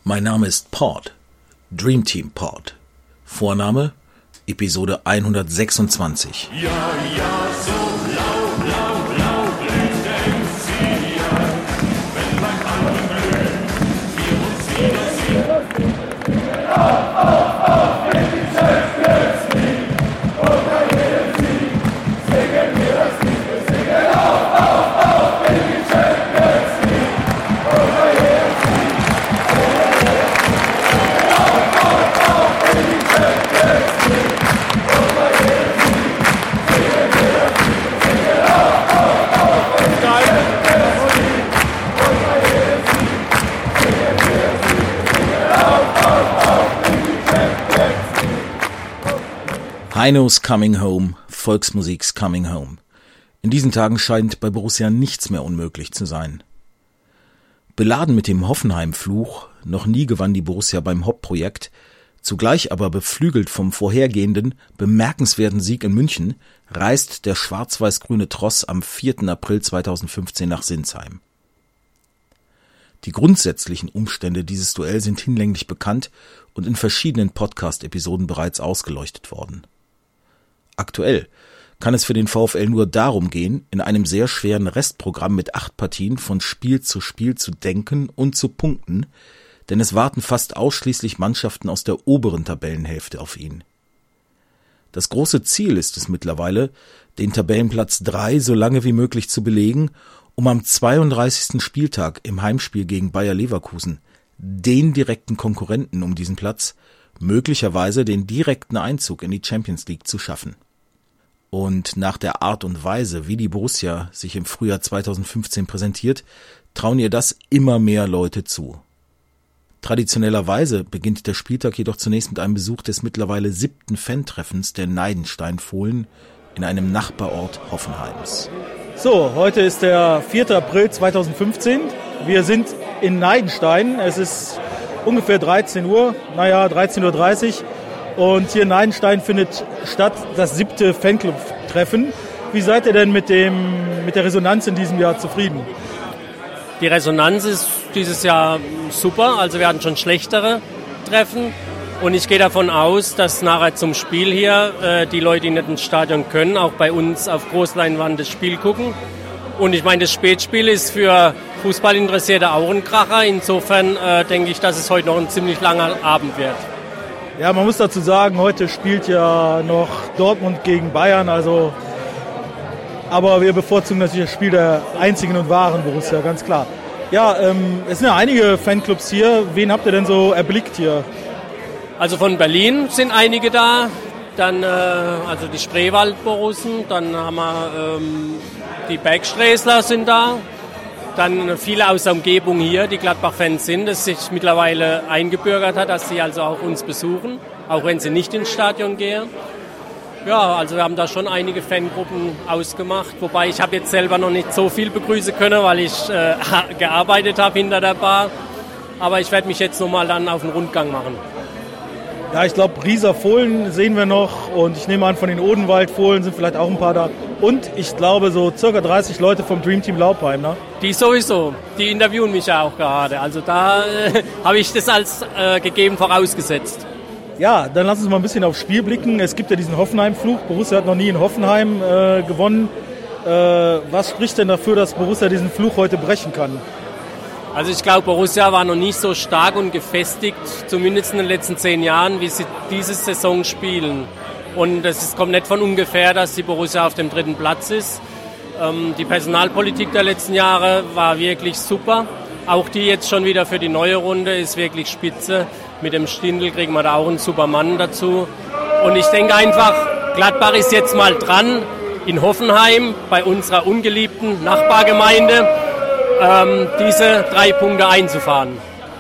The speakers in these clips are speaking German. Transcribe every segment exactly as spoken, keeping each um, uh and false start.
Mein Name ist Pod, Dream Team Pod. Vorname, Episode hundertsechsundzwanzig. Ja, ja, so blau, blau, blau blüht sie, wenn beim Anglühen wir uns wiedersehen. Auf, auf, auf, in die Champions League, und ein Sieg, singen wir das Lied, wir singen auf, auf, auf, in die Champions League, und ein Sieg, auf, auf, auf, in die Champions League, und ein Sieg, singen wir das Lied, wir singen auf, auf, auf, in die Champions League, und ein Sieg, singen wir das Lied, wir singen auf, auf, auf, in die Champions League. Heino's Coming Home, Volksmusik's Coming Home. In diesen Tagen scheint bei Borussia nichts mehr unmöglich zu sein. Beladen mit dem Hoffenheim-Fluch, noch nie gewann die Borussia beim Hopp-Projekt, zugleich aber beflügelt vom vorhergehenden, bemerkenswerten Sieg in München, reist der schwarz-weiß-grüne Tross am vierten April zweitausendfünfzehn nach Sinsheim. Die grundsätzlichen Umstände dieses Duells sind hinlänglich bekannt und in verschiedenen Podcast-Episoden bereits ausgeleuchtet worden. Aktuell kann es für den VfL nur darum gehen, in einem sehr schweren Restprogramm mit acht Partien von Spiel zu Spiel zu denken und zu punkten, denn es warten fast ausschließlich Mannschaften aus der oberen Tabellenhälfte auf ihn. Das große Ziel ist es mittlerweile, den Tabellenplatz drei so lange wie möglich zu belegen, um am zweiunddreißigsten Spieltag im Heimspiel gegen Bayer Leverkusen den direkten Konkurrenten um diesen Platz, möglicherweise den direkten Einzug in die Champions League zu schaffen. Und nach der Art und Weise, wie die Borussia sich im Frühjahr zweitausendfünfzehn präsentiert, trauen ihr das immer mehr Leute zu. Traditionellerweise beginnt der Spieltag jedoch zunächst mit einem Besuch des mittlerweile siebten Fan-Treffens der Neidenstein-Fohlen in einem Nachbarort Hoffenheims. So, heute ist der vierte April zweitausendfünfzehn. Wir sind in Neidenstein. Es ist ungefähr dreizehn Uhr, naja, dreizehn Uhr dreißig. Und hier in Neidenstein findet statt das siebte Fanclub-Treffen. Wie seid ihr denn mit, dem, mit der Resonanz in diesem Jahr zufrieden? Die Resonanz ist dieses Jahr super. Also wir hatten schon schlechtere Treffen. Und ich gehe davon aus, dass nachher zum Spiel hier äh, die Leute, die nicht ins Stadion können, auch bei uns auf Großleinwand das Spiel gucken. Und ich meine, das Spätspiel ist für Fußballinteressierte auch ein Kracher. Insofern äh, denke ich, dass es heute noch ein ziemlich langer Abend wird. Ja, man muss dazu sagen, heute spielt ja noch Dortmund gegen Bayern. Also, aber wir bevorzugen natürlich das Spiel der einzigen und wahren Borussia, ganz klar. Ja, ähm, es sind ja einige Fanclubs hier. Wen habt ihr denn so erblickt hier? Also von Berlin sind einige da, dann äh, also die Spreewald-Borussen, dann haben wir ähm, die Bergsträßler sind da, dann viele aus der Umgebung hier, die Gladbach-Fans sind, das sich mittlerweile eingebürgert hat, dass sie also auch uns besuchen, auch wenn sie nicht ins Stadion gehen. Ja, also wir haben da schon einige Fangruppen ausgemacht, wobei ich habe jetzt selber noch nicht so viel begrüßen können, weil ich äh, gearbeitet habe hinter der Bar, aber ich werde mich jetzt nochmal dann auf den Rundgang machen. Ja, ich glaube, Rieser Fohlen sehen wir noch und ich nehme an, von den Odenwald-Fohlen sind vielleicht auch ein paar da. Und ich glaube, so circa dreißig Leute vom Dream Team Laupheim, ne? Die sowieso, die interviewen mich ja auch gerade. Also da äh, habe ich das als äh, gegeben vorausgesetzt. Ja, dann lass uns mal ein bisschen aufs Spiel blicken. Es gibt ja diesen Hoffenheim-Fluch. Borussia hat noch nie in Hoffenheim äh, gewonnen. Äh, was spricht denn dafür, dass Borussia diesen Fluch heute brechen kann? Also ich glaube, Borussia war noch nicht so stark und gefestigt, zumindest in den letzten zehn Jahren, wie sie diese Saison spielen. Und es kommt nicht von ungefähr, dass die Borussia auf dem dritten Platz ist. Ähm, die Personalpolitik der letzten Jahre war wirklich super. Auch die jetzt schon wieder für die neue Runde ist wirklich spitze. Mit dem Stindl kriegen wir da auch einen super Mann dazu. Und ich denke einfach, Gladbach ist jetzt mal dran in Hoffenheim, bei unserer ungeliebten Nachbargemeinde, ähm, diese drei Punkte einzufahren.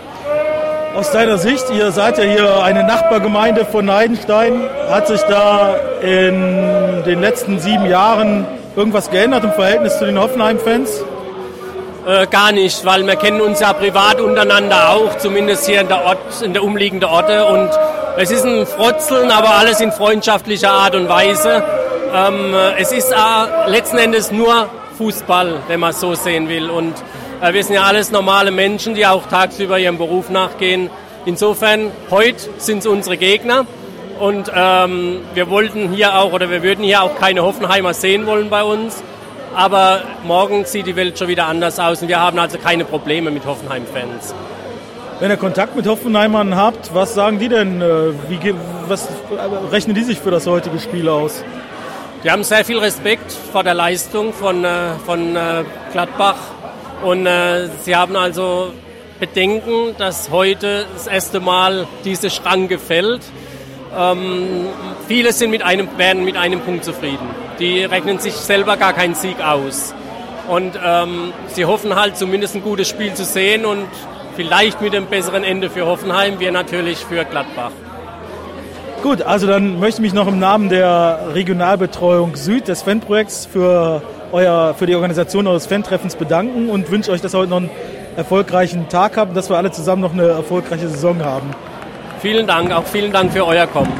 Aus deiner Sicht, ihr seid ja hier eine Nachbargemeinde von Neidenstein. Hat sich da in den letzten sieben Jahren irgendwas geändert im Verhältnis zu den Hoffenheim-Fans? Äh, gar nicht, weil wir kennen uns ja privat untereinander auch, zumindest hier in der, Ort, in der umliegenden Orte. Und es ist ein Frotzeln, aber alles in freundschaftlicher Art und Weise. Ähm, es ist äh, letzten Endes nur Fußball, wenn man es so sehen will. Und Äh, wir sind ja alles normale Menschen, die auch tagsüber ihrem Beruf nachgehen. Insofern, heute sind es unsere Gegner. Und ähm, wir wollten hier auch, oder wir würden hier auch keine Hoffenheimer sehen wollen bei uns. Aber morgen sieht die Welt schon wieder anders aus und wir haben also keine Probleme mit Hoffenheim-Fans. Wenn ihr Kontakt mit Hoffenheimern habt, was sagen die denn? Wie, was rechnen die sich für das heutige Spiel aus? Die haben sehr viel Respekt vor der Leistung von, von Gladbach. Und sie haben also Bedenken, dass heute das erste Mal diese Schranke fällt. Ähm, viele sind mit einem, werden mit einem Punkt zufrieden. Die rechnen sich selber gar keinen Sieg aus. Und ähm, sie hoffen halt zumindest ein gutes Spiel zu sehen und vielleicht mit einem besseren Ende für Hoffenheim, wir natürlich für Gladbach. Gut, also dann möchte ich mich noch im Namen der Regionalbetreuung Süd des Fanprojekts für, euer, für die Organisation eures Fantreffens bedanken und wünsche euch, dass ihr heute noch einen erfolgreichen Tag habt und dass wir alle zusammen noch eine erfolgreiche Saison haben. Vielen Dank, auch vielen Dank für euer Kommen.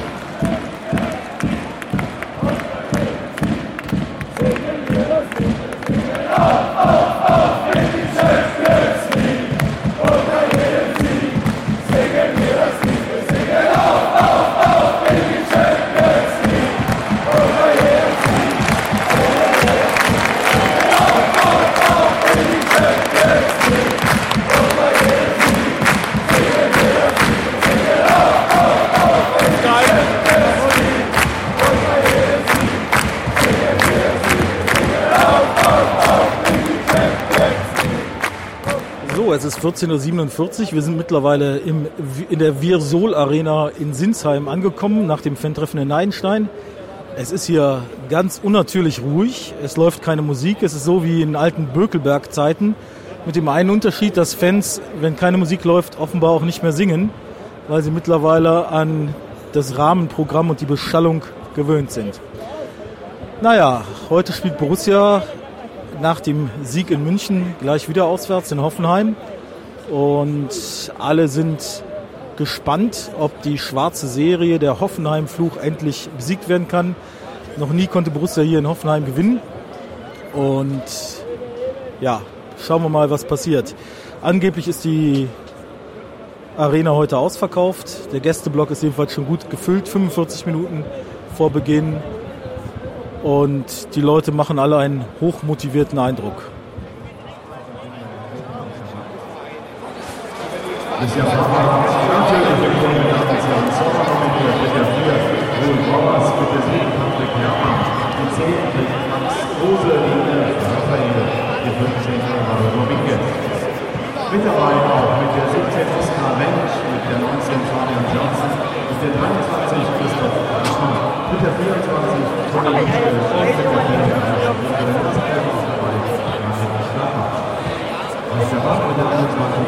Es ist vierzehn Uhr siebenundvierzig. Wir sind mittlerweile im, in der Wirsol Arena in Sinsheim angekommen, nach dem Fan-Treffen in Neidenstein. Es ist hier ganz unnatürlich ruhig. Es läuft keine Musik. Es ist so wie in alten Bökelberg-Zeiten. Mit dem einen Unterschied, dass Fans, wenn keine Musik läuft, offenbar auch nicht mehr singen, weil sie mittlerweile an das Rahmenprogramm und die Beschallung gewöhnt sind. Naja, heute spielt Borussia nach dem Sieg in München gleich wieder auswärts in Hoffenheim. Und alle sind gespannt, ob die schwarze Serie, der Hoffenheim-Fluch, endlich besiegt werden kann. Noch nie konnte Borussia hier in Hoffenheim gewinnen. Und ja, schauen wir mal, was passiert. Angeblich ist die Arena heute ausverkauft. Der Gästeblock ist jedenfalls schon gut gefüllt, fünfundvierzig Minuten vor Beginn. Und die Leute machen alle einen hochmotivierten Eindruck. Mit dabei auch mit der siebzehn Oskar Mensch, mit der neunzehn Fabian Johnson, mit der dreiundzwanzig Christoph Eichmann, mit der vierundzwanzig Toni Lutschke und mit der aus der Bank mit der einundzwanzig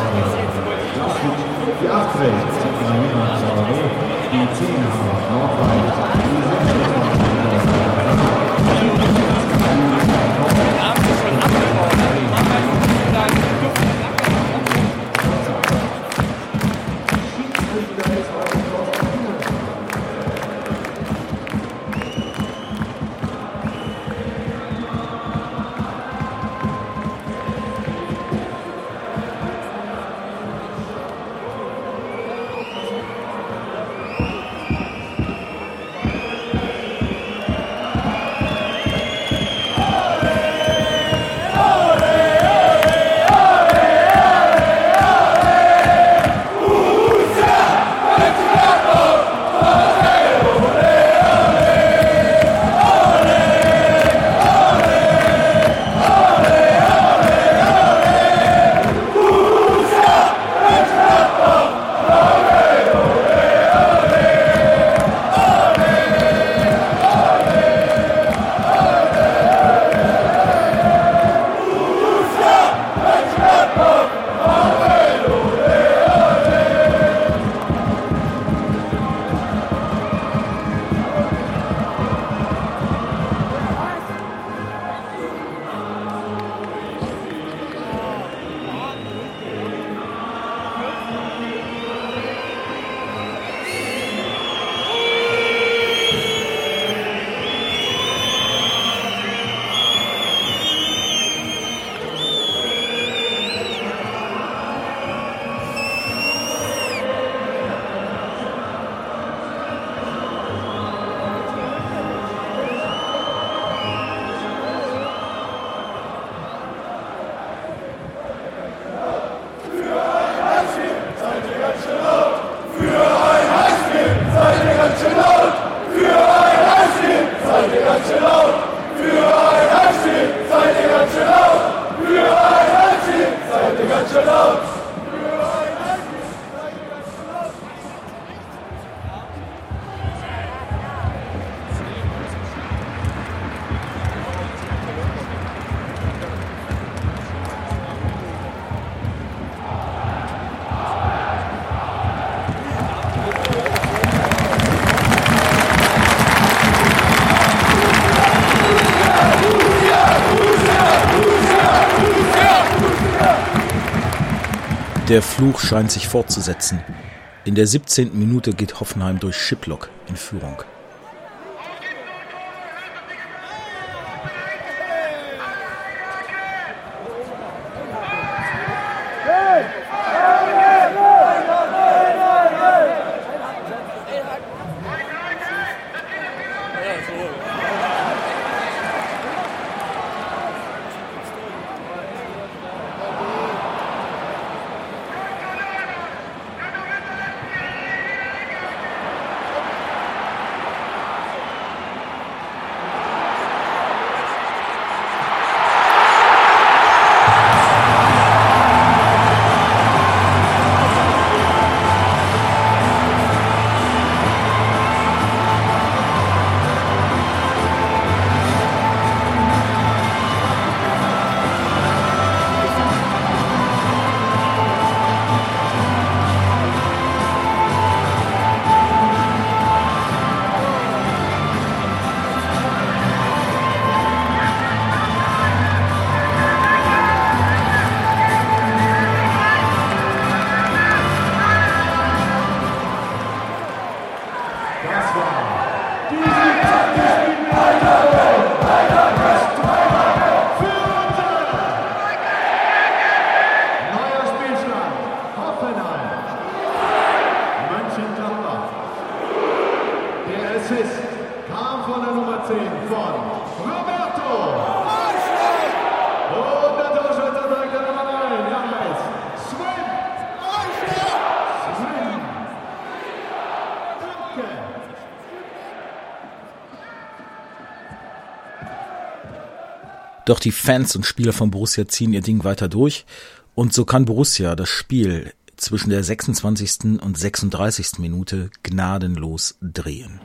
die acht trägt Zitrina Saueré, die zehn Hammer Nordrhein, die sechsundzwanzig Der Fluch scheint sich fortzusetzen. In der siebzehnten Minute geht Hoffenheim durch Schiplock in Führung. Doch die Fans und Spieler von Borussia ziehen ihr Ding weiter durch und so kann Borussia das Spiel zwischen der sechsundzwanzigsten und sechsunddreißigsten Minute gnadenlos drehen.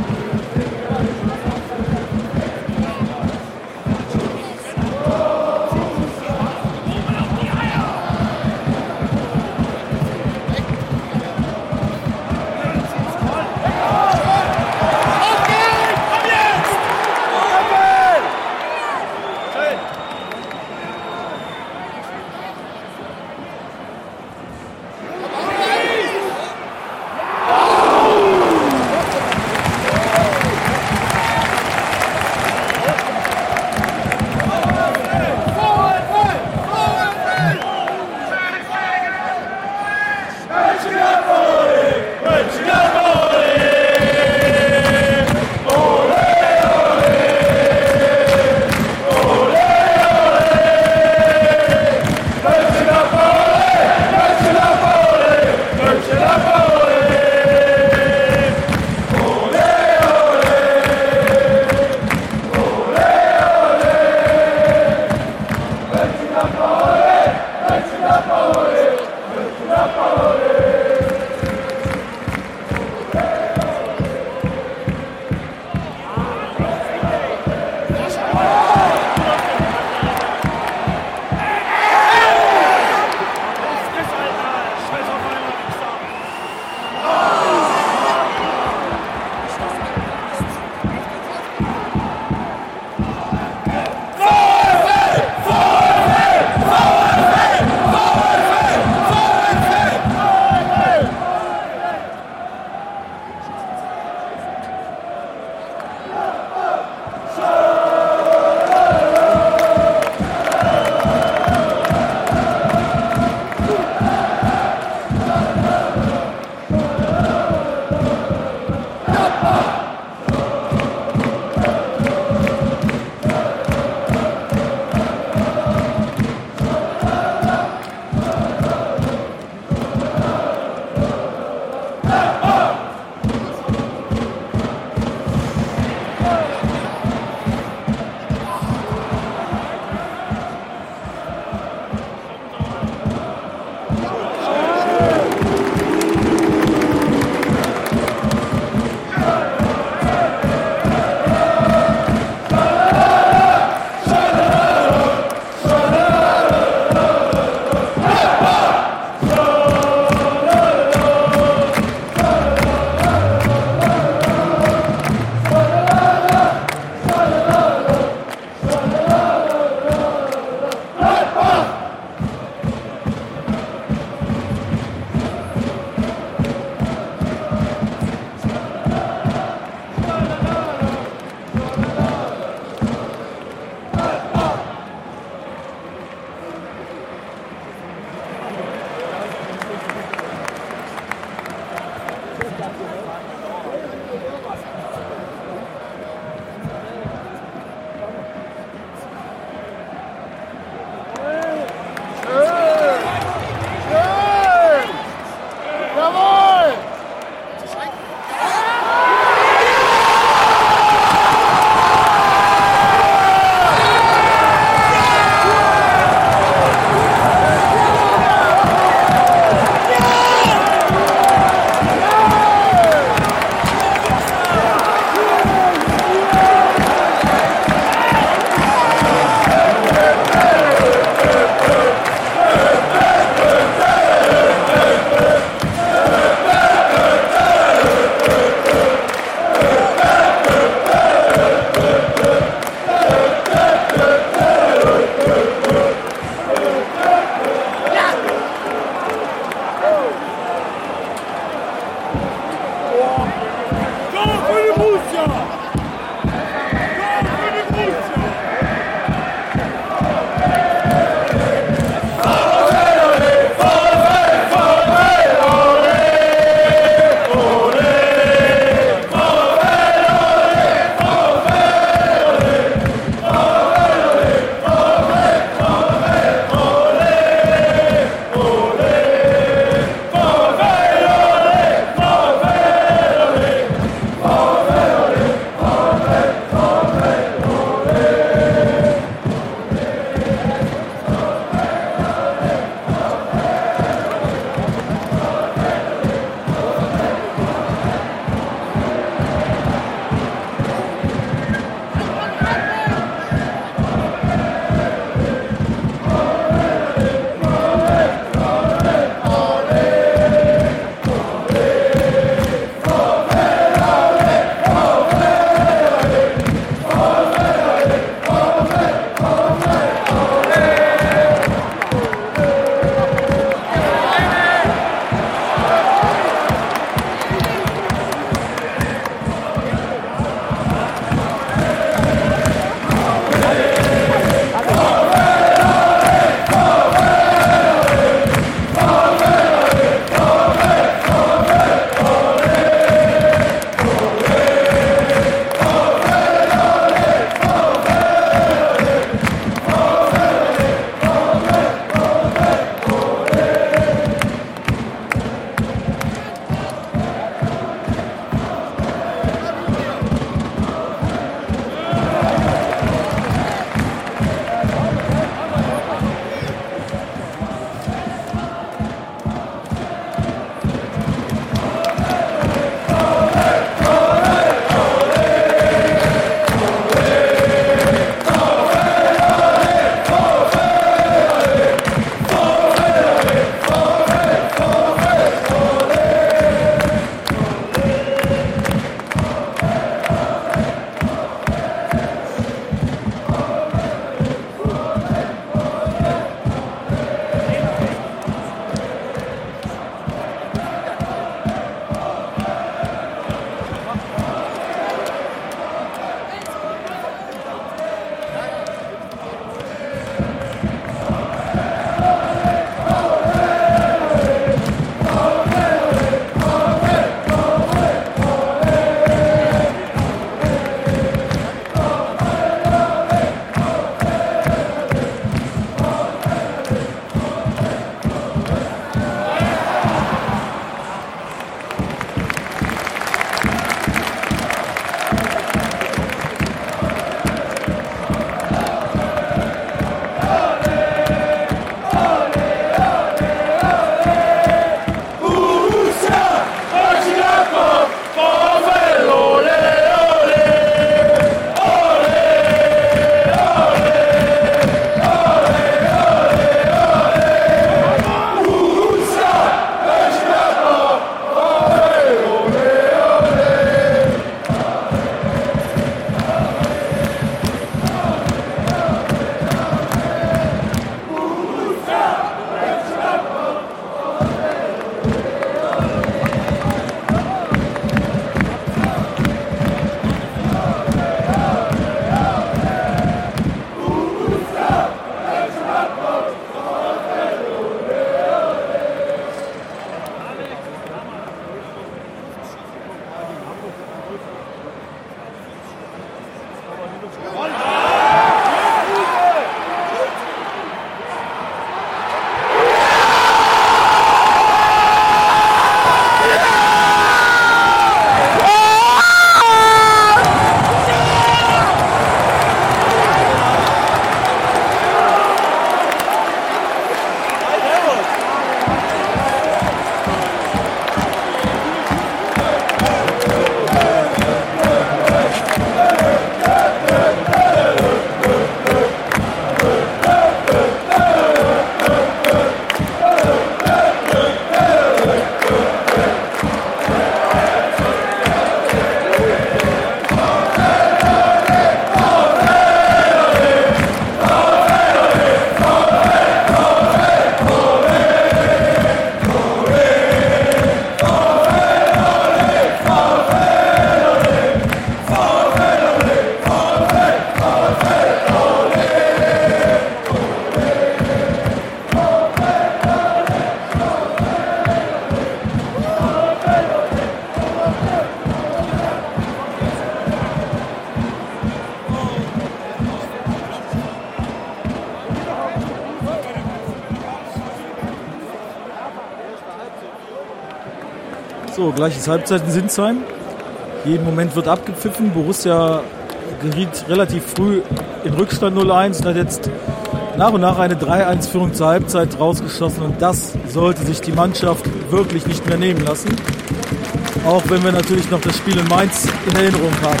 So, gleiches Halbzeit in Sinsheim. Jeden Moment wird abgepfiffen. Borussia geriet relativ früh in Rückstand null eins und hat jetzt nach und nach eine drei eins Führung zur Halbzeit rausgeschossen. Und das sollte sich die Mannschaft wirklich nicht mehr nehmen lassen. Auch wenn wir natürlich noch das Spiel in Mainz in Erinnerung haben.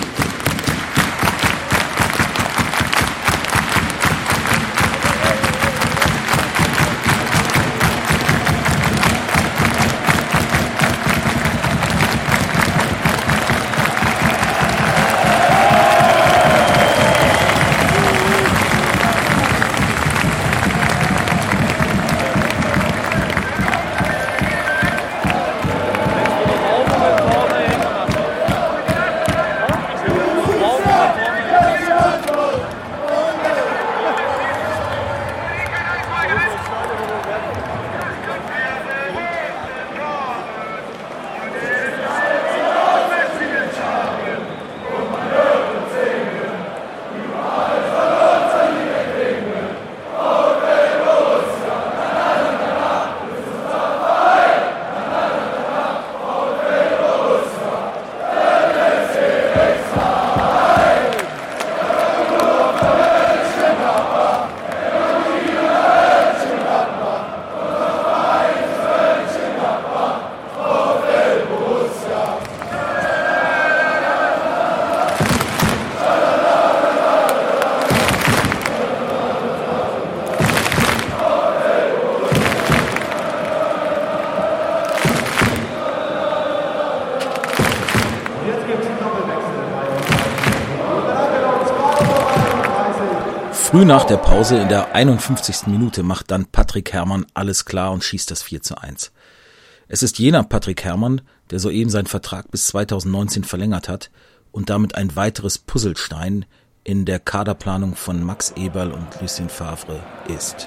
Früh nach der Pause in der einundfünfzigsten Minute macht dann Patrick Herrmann alles klar und schießt das vier zu eins. Es ist jener Patrick Herrmann, der soeben seinen Vertrag bis zweitausendneunzehn verlängert hat und damit ein weiteres Puzzlestein in der Kaderplanung von Max Eberl und Lucien Favre ist.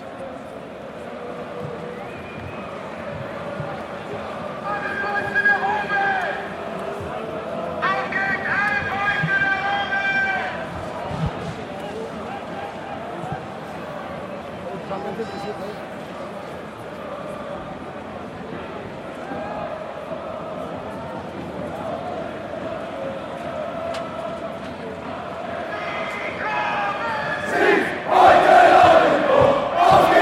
Auf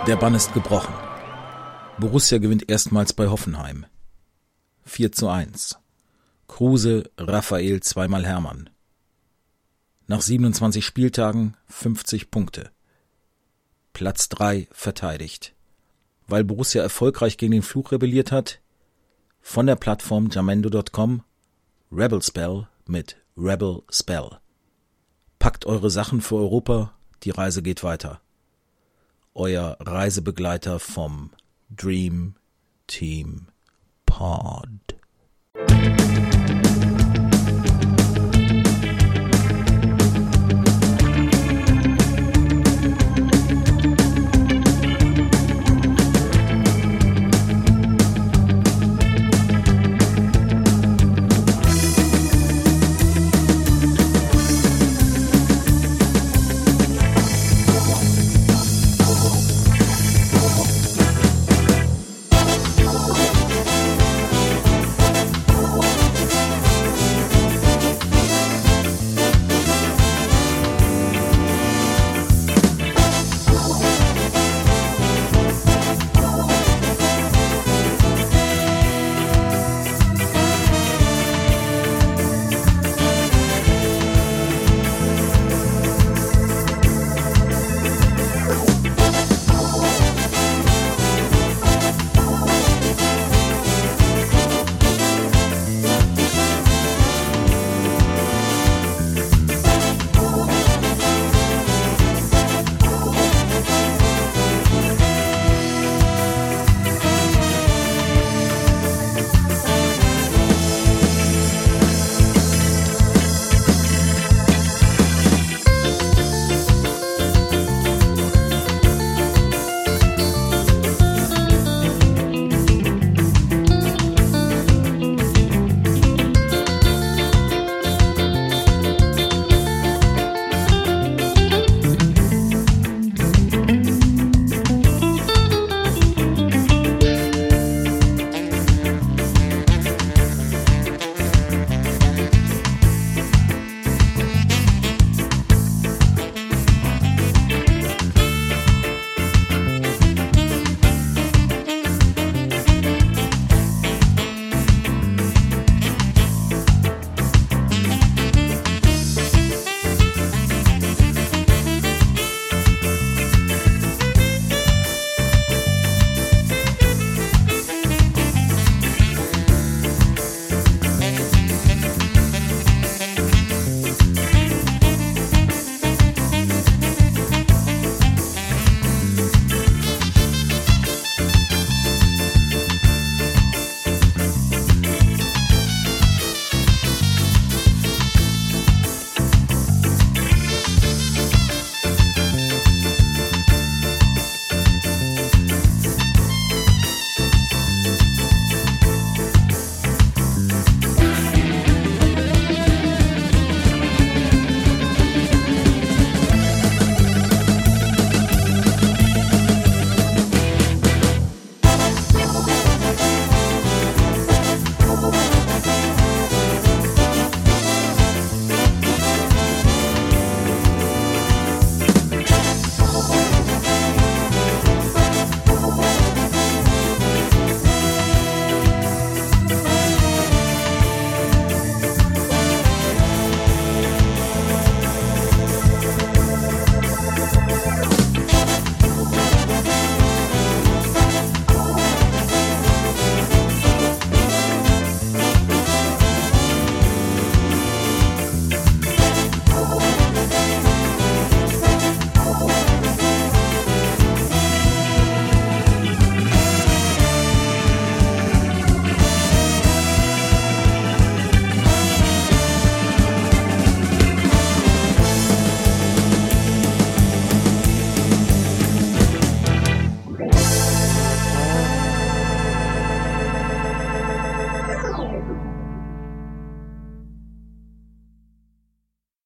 Der Bann ist gebrochen. Borussia gewinnt erstmals bei Hoffenheim. vier zu eins. Kruse, Raphael, zweimal Hermann. Nach siebenundzwanzig Spieltagen fünfzig Punkte. Platz drei verteidigt. Weil Borussia erfolgreich gegen den Fluch rebelliert hat, von der Plattform jamendo Punkt com Rebel Spell mit Rebel Spell. Packt eure Sachen für Europa, die Reise geht weiter. Euer Reisebegleiter vom Dream Team Pod.